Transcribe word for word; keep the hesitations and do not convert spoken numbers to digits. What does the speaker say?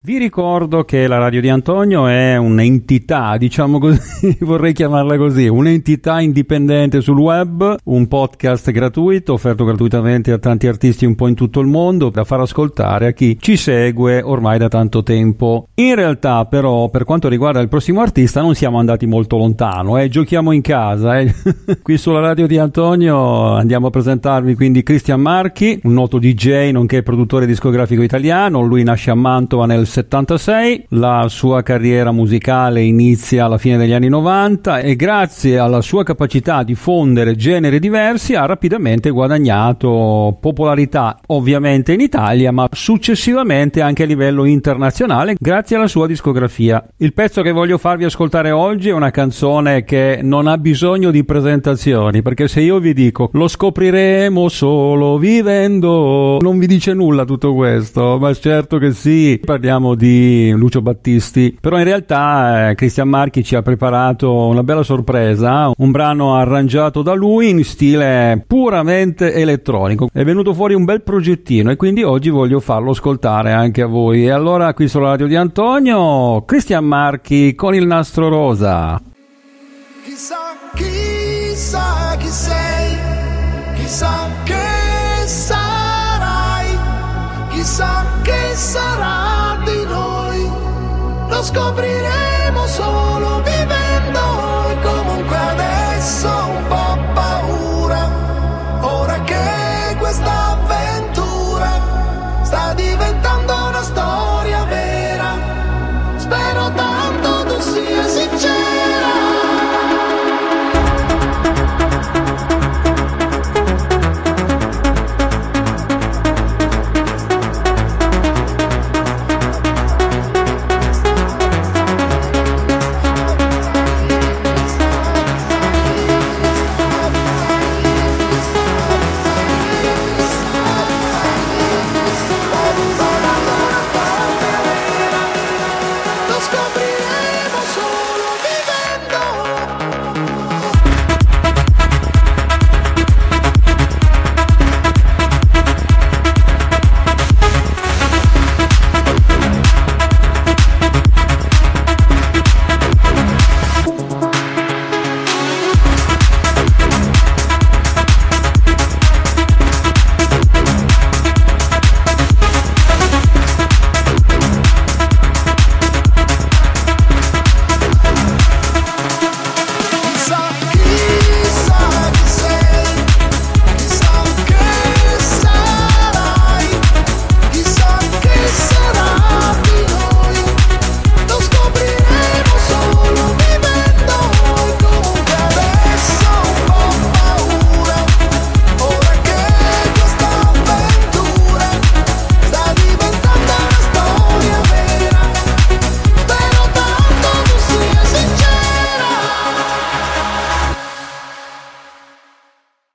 Vi ricordo che la radio di Antonio è un'entità, diciamo così, vorrei chiamarla così, un'entità indipendente sul web, un podcast gratuito, offerto gratuitamente a tanti artisti un po' in tutto il mondo, da far ascoltare a chi ci segue ormai da tanto tempo. In realtà però, per quanto riguarda il prossimo artista, non siamo andati molto lontano, eh, giochiamo in casa, eh. Qui sulla radio di Antonio andiamo a presentarvi quindi Christian Marchi, un noto D J nonché produttore discografico italiano. Lui nasce a Mantova nel settantasei, la sua carriera musicale inizia alla fine degli anni novanta e grazie alla sua capacità di fondere generi diversi ha rapidamente guadagnato popolarità ovviamente in Italia, ma successivamente anche a livello internazionale grazie alla sua discografia. Il pezzo che voglio farvi ascoltare oggi è una canzone che non ha bisogno di presentazioni, perché se io vi dico lo scopriremo solo vivendo, non vi dice nulla tutto questo, ma certo che sì, parliamo di Lucio Battisti, però in realtà eh, Christian Marchi ci ha preparato una bella sorpresa, un brano arrangiato da lui in stile puramente elettronico. È venuto fuori un bel progettino e quindi oggi voglio farlo ascoltare anche a voi. E allora qui sulla radio di Antonio, Christian Marchi con Il nastro rosa. Chissà, chissà chi sei, chissà che sarai, chissà che sarà di noi, lo scopriremo solo vivendo.